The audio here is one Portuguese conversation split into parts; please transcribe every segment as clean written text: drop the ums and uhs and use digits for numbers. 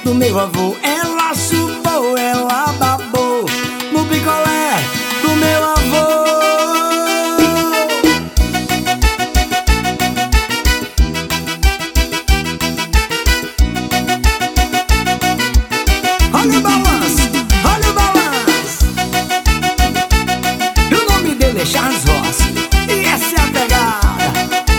do meu avô. Ela chupou, ela babou no picolé do meu avô. Olha o balanço, olha o balanço. E o nome dele é Charles Ross, e essa é a pegada.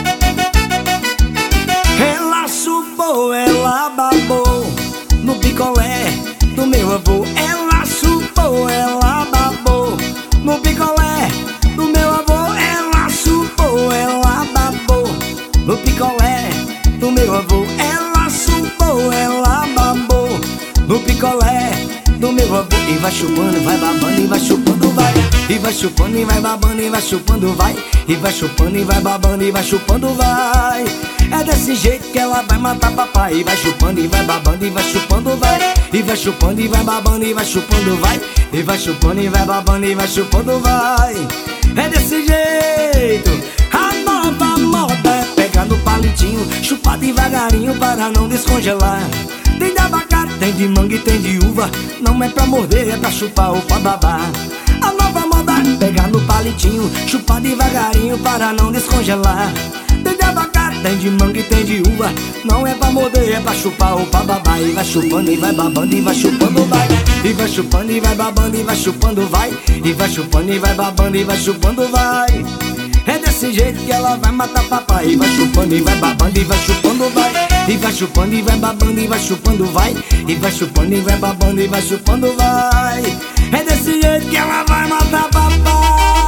Ela chupou, ela babou no picolé do meu avô. Ela chupou, ela babou no picolé do meu avô. Ela chupou, ela babou no picolé do meu avô. Ela chupou, ela babou no picolé do meu avô. E vai chupando, vai babando, e vai chupando, vai. E vai chupando, e vai babando, e vai chupando, vai. E vai chupando, e vai babando, e vai chupando, vai. É desse jeito que ela vai matar papai. E vai chupando, e vai babando, e vai chupando, vai. E vai chupando, e vai babando, e vai chupando, vai. E vai chupando, e vai babando, e vai chupando, vai. É desse jeito. A nova moda é pegar no palitinho, chupar devagarinho para não descongelar. Tem de abacate, tem de manga e tem de uva. Não é pra morder, é pra chupar ou pra babar. A nova moda é pegar no palitinho, chupar devagarinho para não descongelar. Tem de abacate, tem de manga e tem de uva. Não é pra morder, é pra chupar ou pra babar. E vai chupando, e vai babando, e vai chupando, vai. E vai chupando, e vai babando, e vai chupando, vai. E vai chupando, e vai babando, e vai chupando, vai. É desse jeito que ela vai matar papai. E vai chupando, e vai babando, e vai chupando, vai. E vai chupando, e vai babando, e vai chupando, vai. E vai chupando, e vai babando, e vai chupando, vai. É desse jeito que ela vai matar papai.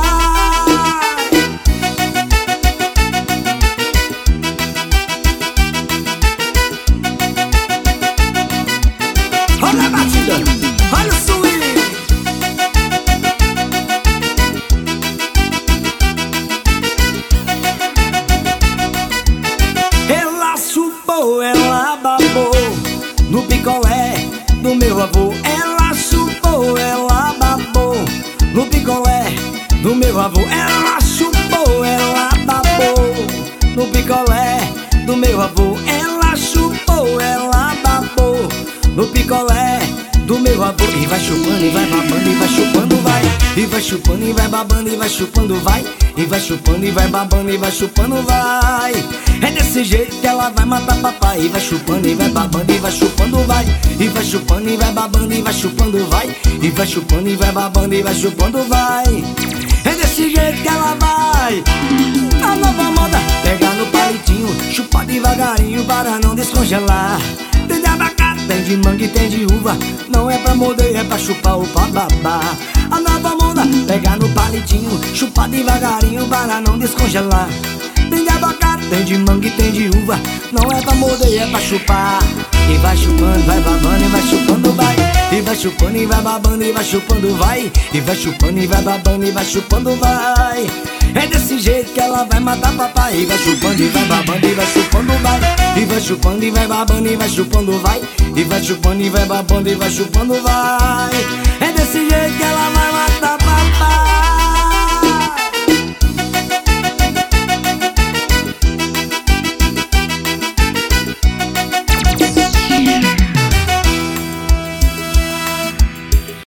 Olha a batida, olha o swing. Ela chupou, ela babou no picolé do meu avô. Ela chupou, ela babou no picolé do meu avô. Ela chupou, ela babou no picolé do meu avô. Ela chupou, ela babou no picolé do meu avô. E vai chupando, e vai babando, e vai chupando, vai. E vai chupando, e vai babando, e vai chupando, vai. E vai chupando, e vai babando, e vai chupando, vai. É desse jeito que ela vai matar papai. E vai chupando, e vai babando, e vai chupando, vai. E vai chupando, e vai babando, e vai chupando, vai. E vai chupando, e vai babando, e vai chupando, vai. É desse jeito que ela vai. A nova moda, pegar no palitinho, chupar devagarinho para não descongelar. Tem de abacate, tem de manga e tem de uva. Não é pra morder, é pra chupar ou pra babar. A nova moda, pegar no palitinho, chupar devagarinho para não descongelar. Tem de abacate, tem de manga e tem de uva. Não é pra morder, é pra chupar. E vai chupando, vai babando, e vai chupando, vai. E vai chupando, e vai babando, e vai chupando, vai. E vai chupando, e vai babando, e vai chupando, vai. É desse jeito que ela vai matar papai. E vai chupando, e vai babando, e vai chupando, vai. E vai chupando, e vai babando, e vai chupando, vai. E vai chupando, e vai babando, e vai chupando, vai. É desse jeito que ela